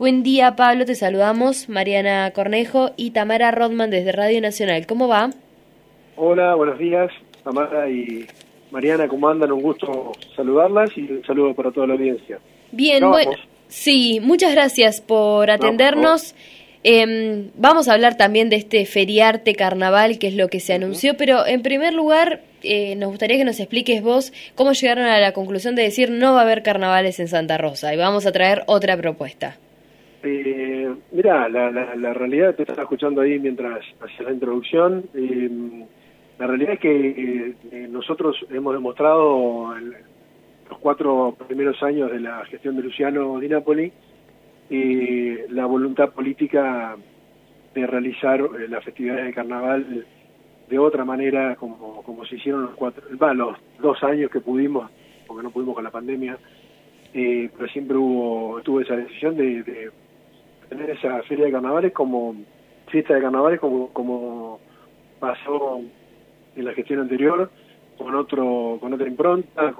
Buen día, Pablo, te saludamos, Mariana Cornejo y Tamara Rodman desde Radio Nacional. ¿Cómo va? Hola, buenos días, Tamara y Mariana, ¿cómo andan? Un gusto saludarlas y un saludo para toda la audiencia. Bien, bueno, sí, muchas gracias por atendernos. Vamos a hablar también de este Feriarte Carnaval, que es lo que se anunció, pero en primer lugar nos gustaría que nos expliques vos cómo llegaron a la conclusión de decir no va a haber carnavales en Santa Rosa y vamos a traer otra propuesta. Mirá, la realidad, te estaba escuchando ahí mientras hacía la introducción, la realidad es que nosotros hemos demostrado en los 4 primeros años de la gestión de Luciano Di Napoli la voluntad política de realizar las festividades de carnaval de otra manera, como se hicieron los 2 años que pudimos, porque no pudimos con la pandemia, pero siempre tuvo esa decisión de tener esa feria de carnavales como fiesta de carnavales como pasó en la gestión anterior, con otra impronta,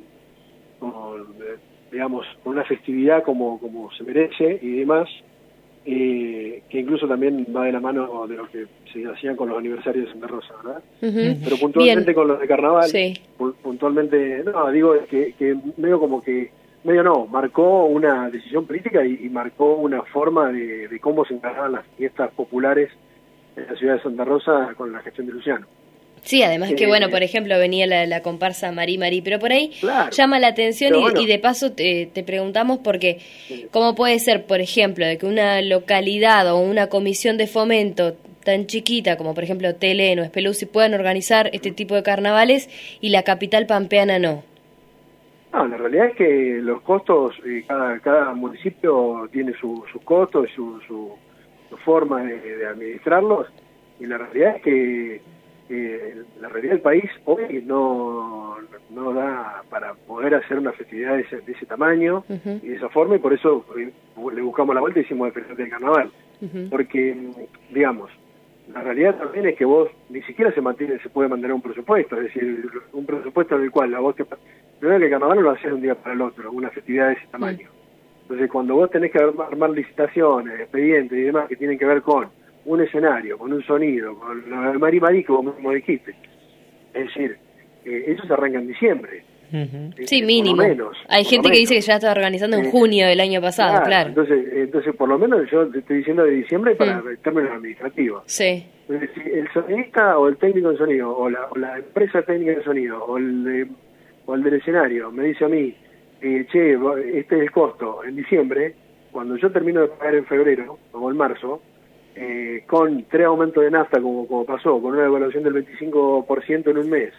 digamos, con una festividad como se merece y demás, que incluso también va de la mano de lo que se hacían con los aniversarios de Santa Rosa, ¿verdad? Pero puntualmente bien. Con los de carnaval, sí. Puntualmente, no, digo que marcó una decisión política y marcó una forma de cómo se encargaban las fiestas populares en la ciudad de Santa Rosa con la gestión de Luciano. Sí, además que, bueno, por ejemplo, venía la comparsa Marí, pero por ahí claro, llama la atención y de paso te preguntamos porque cómo puede ser, por ejemplo, de que una localidad o una comisión de fomento tan chiquita como, por ejemplo, Telén o Espeluzzi puedan organizar este tipo de carnavales y la capital pampeana no. No, la realidad es que los costos, cada municipio tiene sus costos, su forma de administrarlos, y la realidad es que la realidad del país hoy no da para poder hacer una festividad de ese tamaño y de esa forma, y por eso le buscamos la vuelta y hicimos el Festival del Carnaval. Porque, digamos, la realidad también es que vos ni siquiera se puede mantener un presupuesto, es decir, un presupuesto en el cual primero que el carnaval no lo haces de un día para el otro, una festividad de ese tamaño. Entonces, cuando vos tenés que armar licitaciones, expedientes y demás que tienen que ver con un escenario, con un sonido, con el Marí, como dijiste, es decir, eso se arranca en diciembre. Sí, mínimo. Hay gente que dice que ya está organizando en junio del año pasado, claro. Entonces, por lo menos yo te estoy diciendo de diciembre para términos administrativos. Sí. Entonces, si el sonidista o el técnico de sonido, o la empresa técnica de sonido, o el del escenario, me dice a mí, este es el costo en diciembre, cuando yo termino de pagar en febrero o en marzo, con 3 aumentos de nafta como pasó, con una devaluación del 25% en un mes,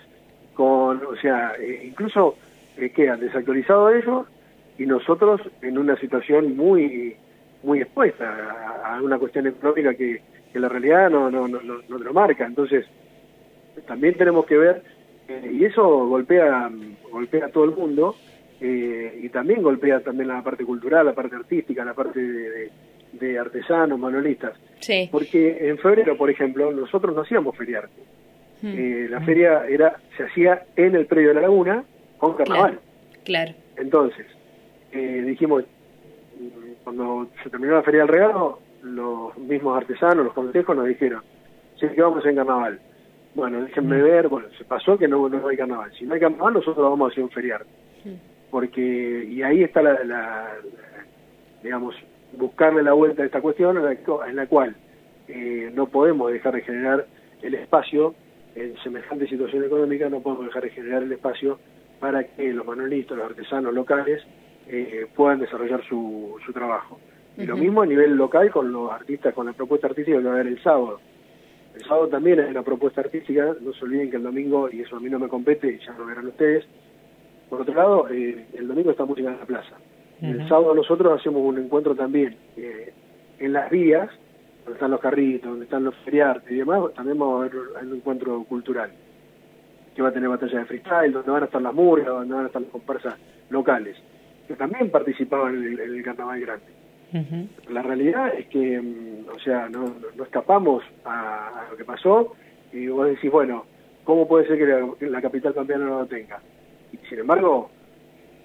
incluso quedan desactualizados ellos y nosotros en una situación muy muy expuesta a una cuestión económica que la realidad no lo marca. Entonces también tenemos que ver, y eso golpea a todo el mundo, y también golpea también la parte cultural, la parte artística, la parte de artesanos, manualistas. Sí. Porque en febrero, por ejemplo, nosotros no hacíamos feriarte. La feria se hacía en el predio de la laguna con carnaval. Claro. Entonces, dijimos, cuando se terminó la feria del regalo, los mismos artesanos, los consejos nos dijeron, sí, que vamos en carnaval. Bueno, déjenme ver, se pasó que no hay carnaval. Si no hay carnaval, nosotros vamos a hacer un feriarte. Porque, y ahí está digamos, buscarle la vuelta a esta cuestión en la cual no podemos dejar de generar el espacio, en semejante situación económica no podemos dejar de generar el espacio para que los manualistas, los artesanos locales puedan desarrollar su trabajo. Y lo mismo a nivel local con los artistas, con la propuesta artística que va a haber el sábado. El sábado también hay una propuesta artística, no se olviden que el domingo, y eso a mí no me compete, ya lo verán ustedes. Por otro lado, el domingo está música en la plaza. El sábado nosotros hacemos un encuentro también en las vías, donde están los carritos, donde están los feriartes y demás, también vamos a ver un encuentro cultural, que va a tener batalla de freestyle, donde van a estar las murgas, donde van a estar las comparsas locales, que también participaban en el carnaval grande. La realidad es que, no escapamos a lo que pasó, y vos decís, bueno, ¿cómo puede ser que la capital pampeana no lo tenga? Y sin embargo,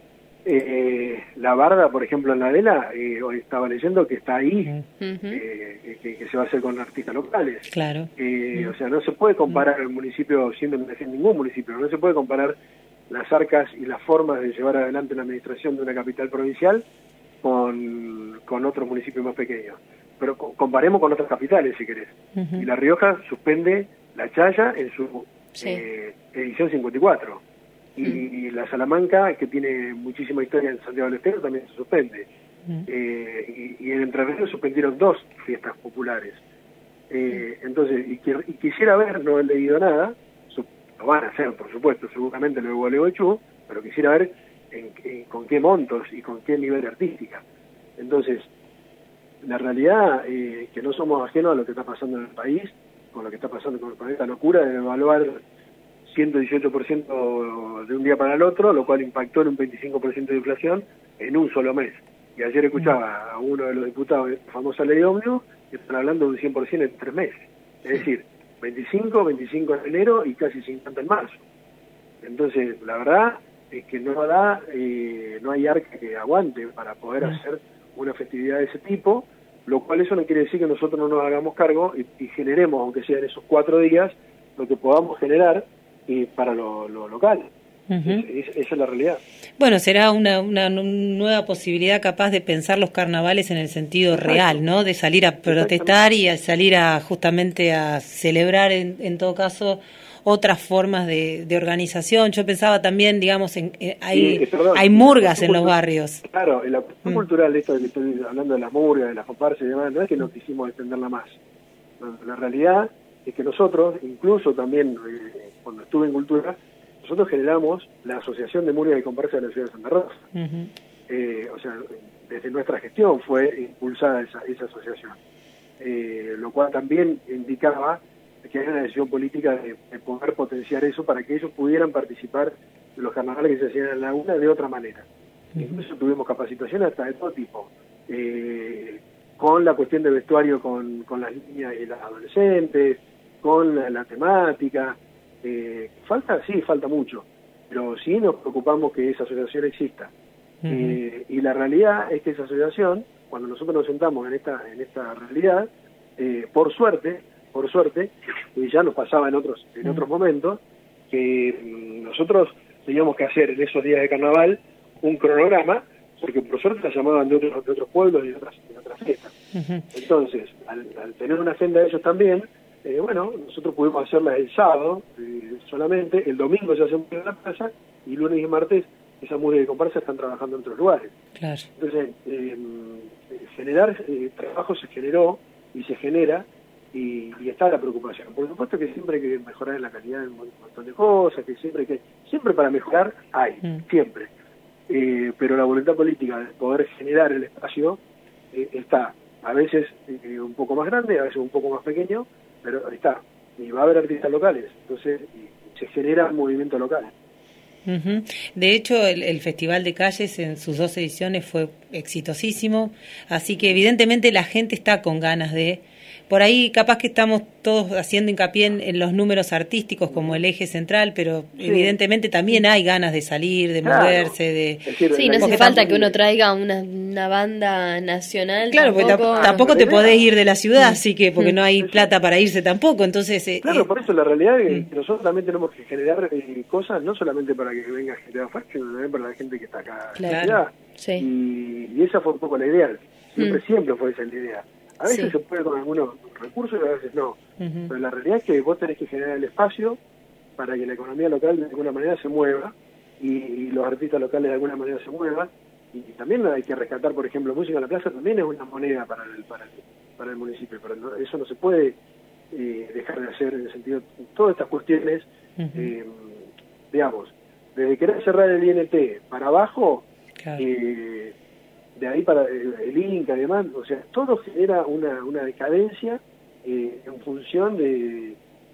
La barda, por ejemplo, en la vela, hoy estaba leyendo que está ahí, que se va a hacer con artistas locales. Claro. O sea, no se puede comparar el municipio, siendo ningún municipio, no se puede comparar las arcas y las formas de llevar adelante la administración de una capital provincial con otros municipios más pequeños. Pero comparemos con otras capitales, si querés. Y La Rioja suspende la Chaya en su edición 54. Y la Salamanca, que tiene muchísima historia en Santiago del Estero, también se suspende. Y en Entre Ríos suspendieron 2 fiestas populares. Entonces, y quisiera ver, no he leído nada, lo van a hacer, por supuesto, seguramente lo de Gualeguaychú, pero quisiera ver con qué montos y con qué nivel de artística. Entonces, la realidad que no somos ajenos a lo que está pasando en el país, con lo que está pasando con esta locura de evaluar 118% de un día para el otro, lo cual impactó en un 25% de inflación en un solo mes. Y ayer escuchaba a uno de los diputados de la famosa ley ómnibus que están hablando de un 100% en 3 meses. Es decir, 25 en enero y casi 50 en marzo. Entonces, la verdad es que no hay arca que aguante para poder hacer una festividad de ese tipo, lo cual eso no quiere decir que nosotros no nos hagamos cargo y generemos, aunque sea en esos 4 días, lo que podamos generar para lo local. Esa es la realidad. Bueno, será una nueva posibilidad capaz de pensar los carnavales en el sentido real, ¿no? De salir a protestar y a salir justamente a celebrar, en todo caso, otras formas de organización. Yo pensaba también, digamos, hay murgas en los barrios. Claro, en la cuestión cultural, esto de que estoy hablando de las murgas, de las comparsas y demás, no es que no quisimos extenderla más. No, la realidad es que nosotros, incluso también cuando estuve en Cultura, nosotros generamos la Asociación de Murgas y Comparsas de la Ciudad de Santa Rosa. O sea, desde nuestra gestión fue impulsada esa asociación. Lo cual también indicaba que hay una decisión política de poder potenciar eso para que ellos pudieran participar de los carnavales que se hacían en la laguna de otra manera. Incluso tuvimos capacitación hasta de todo tipo. Con la cuestión de vestuario con las niñas y las adolescentes, con la temática. Falta mucho, pero sí nos preocupamos que esa asociación exista. Y la realidad es que esa asociación, cuando nosotros nos sentamos en esta realidad, por suerte, y ya nos pasaba en otros momentos, que nosotros teníamos que hacer en esos días de carnaval un cronograma, porque por suerte la llamaban de otros pueblos y de otras fiestas. Entonces, al tener una agenda de ellos también, nosotros pudimos hacerlas el sábado solamente, el domingo se hace en la plaza, y lunes y martes esas murgas de comparsa están trabajando en otros lugares. Claro. Entonces, generar trabajo se generó y se genera, y está la preocupación. Por supuesto que siempre hay que mejorar en la calidad de un montón de cosas, siempre para mejorar hay, siempre. Pero la voluntad política de poder generar el espacio está, a veces un poco más grande, a veces un poco más pequeño, pero está, y va a haber artistas locales, entonces se genera un movimiento local. De hecho, el Festival de Calles en sus 2 ediciones fue exitosísimo, así que evidentemente la gente está con ganas de... Por ahí capaz que estamos todos haciendo hincapié en los números artísticos como el eje central, pero evidentemente también hay ganas de salir, de moverse, Sí, no hace falta que uno traiga una banda nacional. Claro, porque tampoco te podés ir de la ciudad, así que porque no hay plata para irse tampoco, entonces... Claro, por eso la realidad es que nosotros también tenemos que generar cosas, no solamente para que venga gente de afuera, sino también para la gente que está acá en la ciudad. Sí. Y esa fue un poco la idea, siempre fue esa la idea. A veces se puede con algunos recursos y a veces no. Pero la realidad es que vos tenés que generar el espacio para que la economía local de alguna manera se mueva y los artistas locales de alguna manera se muevan. Y también hay que rescatar, por ejemplo, música en la plaza también es una moneda para el municipio. Pero eso no se puede dejar de hacer en el sentido de todas estas cuestiones, digamos, desde querer cerrar el INT para abajo, claro. De ahí para el Inca y demás, o sea, todo genera una decadencia en función de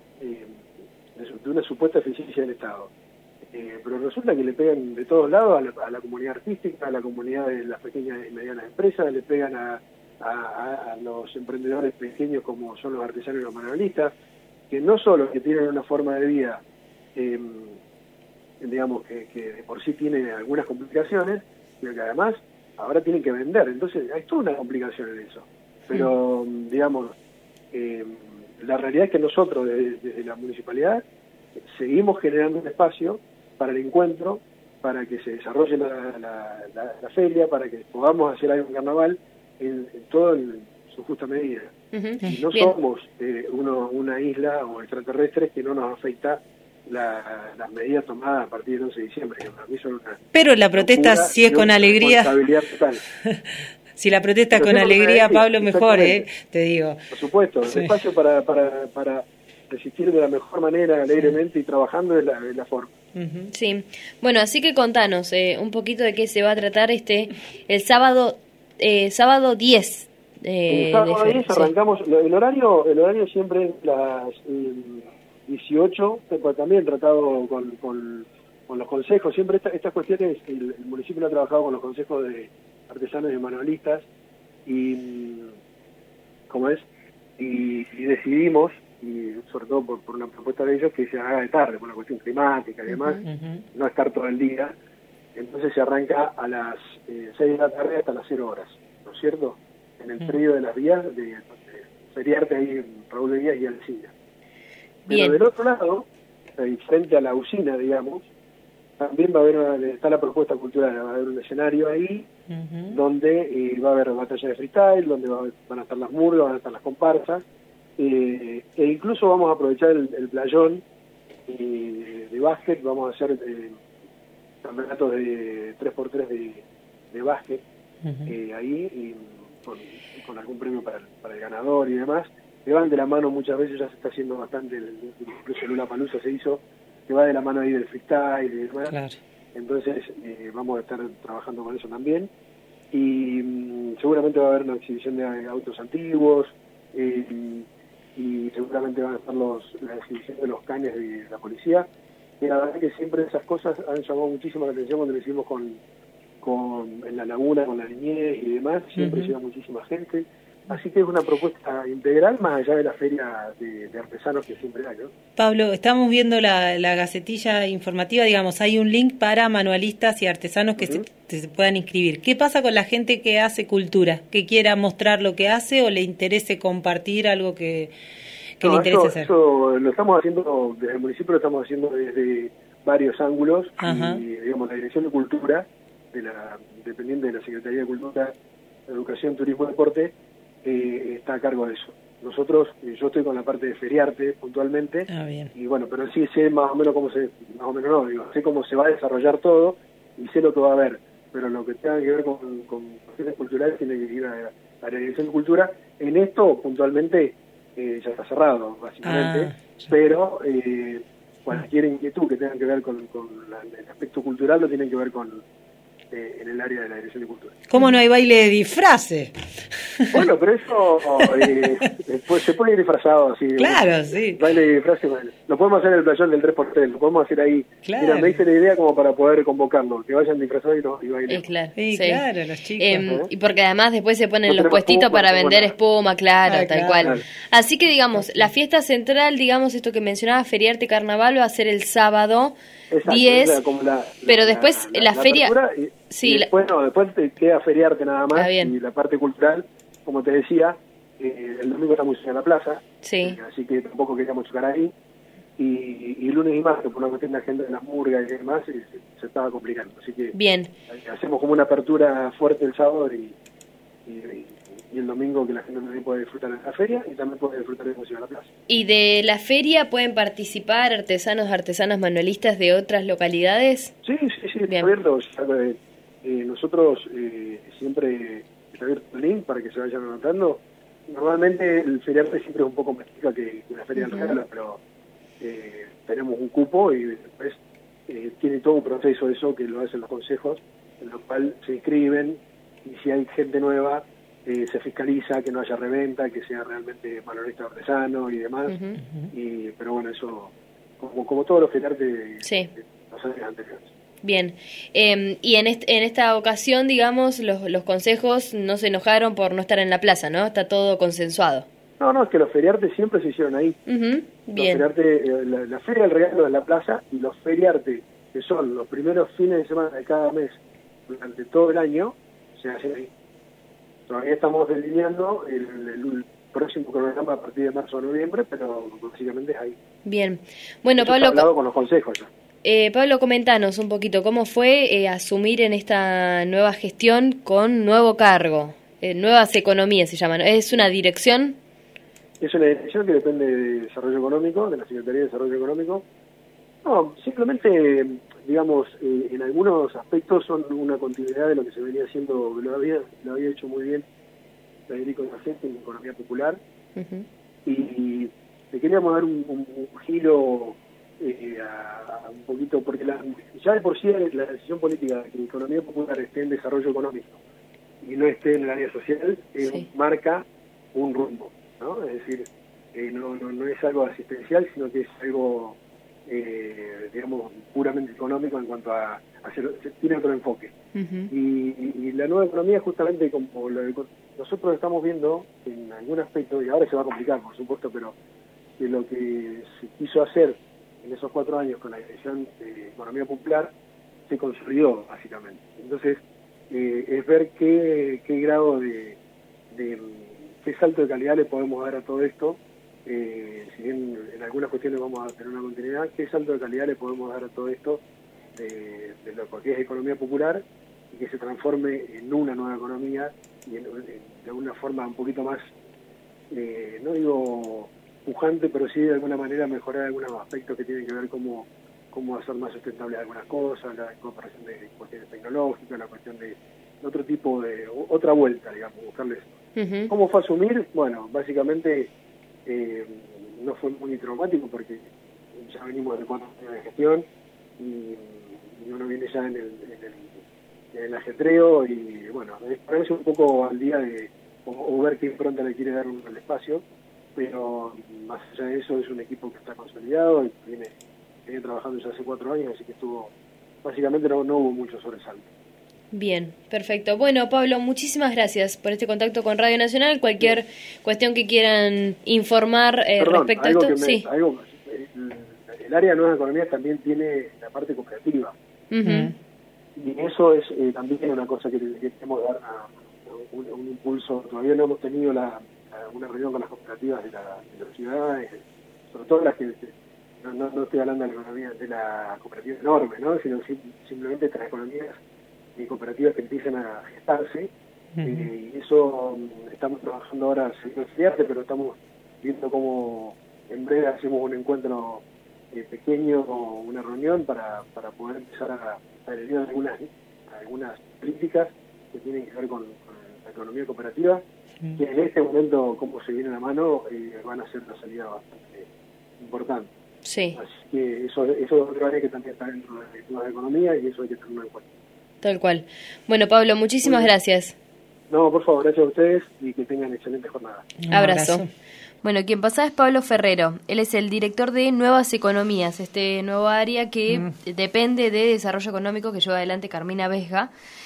una supuesta eficiencia del Estado. Pero resulta que le pegan de todos lados a la comunidad artística, a la comunidad de las pequeñas y medianas empresas, le pegan a los emprendedores pequeños como son los artesanos y los manualistas, que no solo que tienen una forma de vida, digamos, que de por sí tiene algunas complicaciones, sino que además ahora tienen que vender, entonces hay toda una complicación en eso. Pero, digamos, la realidad es que nosotros desde la municipalidad seguimos generando un espacio para el encuentro, para que se desarrolle la feria, para que podamos hacer algo en carnaval en todo en su justa medida. Y no somos una isla o extraterrestres que no nos afecta las medidas tomadas a partir del 11 de diciembre. Que para mí son una Pero la protesta si es con alegría. Si la protesta es con alegría, Pablo, mejor, te digo. Por supuesto, el espacio para resistir de la mejor manera, alegremente y trabajando es la forma. Sí, bueno, así que contanos un poquito de qué se va a tratar el sábado 10. El sábado 10 arrancamos, el horario siempre es las 18, también tratado con los consejos, siempre estas cuestiones, el municipio ha trabajado con los consejos de artesanos y manualistas y decidimos, y sobre todo por una propuesta de ellos, que se haga de tarde, por una cuestión climática y demás, no estar todo el día. Entonces se arranca a las 6 de la tarde hasta las 0 horas, ¿no es cierto? En el predio de las vías, de feriarte ahí en Raúl de Díaz y Alcina. Pero del otro lado, frente a la usina, digamos, también está la propuesta cultural, va a haber un escenario ahí, donde va a haber batalla de freestyle, donde van a estar las murgas, van a estar las comparsas, e incluso vamos a aprovechar el playón de básquet, vamos a hacer campeonatos de 3x3 de básquet ahí, y con algún premio para el ganador y demás, que van de la mano muchas veces, ya se está haciendo bastante, incluso en Lollapalooza se hizo, que va de la mano ahí del freestyle y demás. Claro. Entonces vamos a estar trabajando con eso también, y seguramente va a haber una exhibición de autos antiguos, y seguramente van a estar la exhibición de los cañes de la policía, y la verdad es que siempre esas cosas han llamado muchísimo la atención cuando lo hicimos en la laguna, con la niñez y demás, siempre llega muchísima gente. Así que es una propuesta integral más allá de la feria de artesanos que siempre hay, ¿no? Pablo, estamos viendo la gacetilla informativa, digamos, hay un link para manualistas y artesanos que se puedan inscribir. ¿Qué pasa con la gente que hace cultura, que quiera mostrar lo que hace o le interese compartir algo que le interese hacer? Eso lo estamos haciendo, desde el municipio lo estamos haciendo desde varios ángulos, y digamos, la Dirección de Cultura, dependiente de la Secretaría de Cultura, Educación, Turismo y Deporte, está a cargo de eso. Nosotros, yo estoy con la parte de feriarte puntualmente, y bueno, pero sí sé más o menos sé cómo se va a desarrollar todo y sé lo que va a haber, pero lo que tenga que ver con cuestiones culturales tiene que ir a la Dirección de Cultura. En esto puntualmente ya está cerrado básicamente, pero cualquier inquietud que tenga que ver con el aspecto cultural lo tiene que ver en el área de la Dirección de Cultura. ¿Cómo no hay baile de disfraces? Bueno, pero eso pues, se puede ir disfrazado así. Claro, sí. Baile de disfraces, lo podemos hacer en el playón del 3x3, lo podemos hacer ahí. Claro. Mira, me hice la idea como para poder convocarlo, que vayan disfrazados y bailen. Claro, claro, los chicos. Y porque además después se ponen los puestitos para vender espuma, tal cual. Claro. Así que, digamos, la fiesta central, digamos, esto que mencionaba, Feriarte Carnaval, va a ser el sábado 10, pero después la feria... Y después te queda Feriarte nada más, y la parte cultural, como te decía, el domingo estamos en la plaza, así que tampoco queríamos chocar ahí, y lunes y martes, por una cuestión de agenda de las murgas y demás, se estaba complicando, así que hacemos como una apertura fuerte el sábado y el domingo, que la gente también puede disfrutar en la feria y también puede disfrutar de música en la plaza. ¿Y de la feria pueden participar artesanas manualistas de otras localidades? Sí, está abierto. Nosotros siempre está abierto el link para que se vayan anotando. Normalmente el feriarte siempre es un poco más chica que la feria del regalo, pero tenemos un cupo y después tiene todo un proceso eso que lo hacen los consejos, en lo cual se inscriben, y si hay gente nueva se fiscaliza que no haya reventa, que sea realmente manualista artesano y demás. Pero bueno, eso como todos los feriartes de los años anteriores. Bien, y en esta ocasión, digamos, los consejos no se enojaron por no estar en la plaza, ¿no? Está todo consensuado. No, es que los feriartes siempre se hicieron ahí. Bien. La Feria del Regalo de la plaza, y los feriartes, que son los primeros fines de semana de cada mes durante todo el año se hacen ahí. Todavía estamos delineando el próximo cronograma a partir de marzo o noviembre, pero básicamente es ahí. Bien. Bueno, Eso Pablo, está hablado con los consejos ya. Pablo, comentanos un poquito cómo fue asumir en esta nueva gestión con nuevo cargo. Nuevas Economías se llaman. ¿Es una dirección? Es una dirección que depende de Desarrollo Económico, de la Secretaría de Desarrollo Económico. No, simplemente, digamos, en algunos aspectos son una continuidad de lo que se venía haciendo, lo había hecho muy bien Federico Nacente en Economía Popular. Y le queríamos dar un giro a un poquito, porque ya de por sí la decisión política de que la Economía Popular esté en desarrollo económico y no esté en el área social, marca un rumbo, ¿no? Es decir, no es algo asistencial, sino que es algo, digamos, puramente económico en cuanto a tiene otro enfoque. Y la nueva economía, justamente como nosotros estamos viendo en algún aspecto, y ahora se va a complicar, por supuesto, pero de lo que se quiso hacer en esos 4 años con la Dirección de Economía Popular, se consolidó, básicamente. Entonces, es ver qué grado qué salto de calidad le podemos dar a todo esto, si bien en algunas cuestiones vamos a tener una continuidad, qué salto de calidad le podemos dar a todo esto de lo que es economía popular y que se transforme en una nueva economía y de una forma un poquito más, no digo pujante, pero sí de alguna manera mejorar algunos aspectos que tienen que ver cómo hacer más sustentables algunas cosas, la cooperación de cuestiones tecnológicas, la cuestión de otro tipo de, otra vuelta, digamos, buscarles. ¿Cómo fue asumir? Bueno, básicamente no fue muy traumático porque ya venimos de 4 años de gestión y uno viene ya en el ajetreo y bueno, ponerse un poco al día o ver qué impronta le quiere dar al espacio, pero más allá de eso es un equipo que está consolidado y viene trabajando ya hace 4 años, así que básicamente no hubo mucho sobresalto. Bien, perfecto. Bueno, Pablo, muchísimas gracias por este contacto con Radio Nacional. Cualquier cuestión que quieran informar respecto a esto. El área de nuevas economías también tiene la parte cooperativa. Y eso es también una cosa que queremos dar un impulso. Todavía no hemos tenido una reunión con las cooperativas de las ciudades, sobre todo las que no estoy hablando de la economía de la cooperativa enorme, ¿no? Sino simplemente estas economías y cooperativas que empiezan a gestarse. Y eso estamos trabajando ahora, pero estamos viendo cómo en breve hacemos un encuentro pequeño, una reunión para poder empezar a adherir algunas críticas que tienen que ver con la economía cooperativa, que en este momento, como se viene a la mano, van a ser una salida bastante importante. Sí. Así que eso es otro área que también está dentro de la economía y eso hay que tenerlo en cuenta. Tal cual. Bueno, Pablo, muchísimas gracias. No, por favor, gracias a ustedes y que tengan excelente jornada. Abrazo. Bueno, quien pasaba es Pablo Ferrero. Él es el director de Nuevas Economías, este nuevo área que depende de Desarrollo Económico que lleva adelante Carmina Vesga.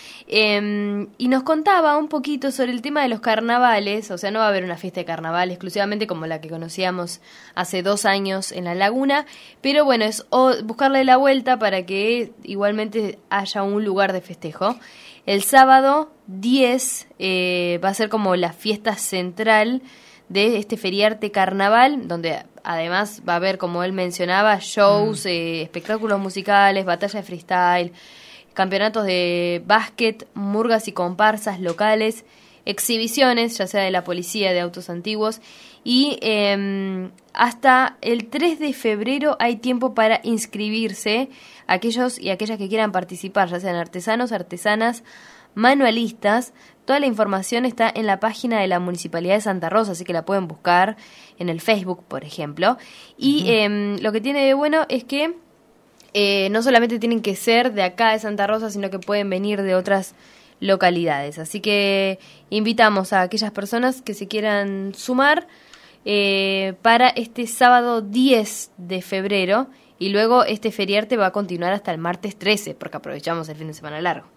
Y nos contaba un poquito sobre el tema de los carnavales. O sea, no va a haber una fiesta de carnaval exclusivamente como la que conocíamos hace 2 años en La Laguna, pero bueno, es buscarle la vuelta para que igualmente haya un lugar de festejo. El sábado 10 va a ser como la fiesta central de este feriarte carnaval, donde además va a haber, como él mencionaba, shows, espectáculos musicales, batalla de freestyle, campeonatos de básquet, murgas y comparsas locales, exhibiciones, ya sea de la policía, de autos antiguos, y hasta el 3 de febrero hay tiempo para inscribirse aquellos y aquellas que quieran participar, ya sean artesanos, artesanas, manualistas. Toda la información está en la página de la Municipalidad de Santa Rosa, así que la pueden buscar en el Facebook, por ejemplo. Y lo que tiene de bueno es que no solamente tienen que ser de acá de Santa Rosa, sino que pueden venir de otras localidades. Así que invitamos a aquellas personas que se quieran sumar para este sábado 10 de febrero y luego este feriarte va a continuar hasta el martes 13, porque aprovechamos el fin de semana largo.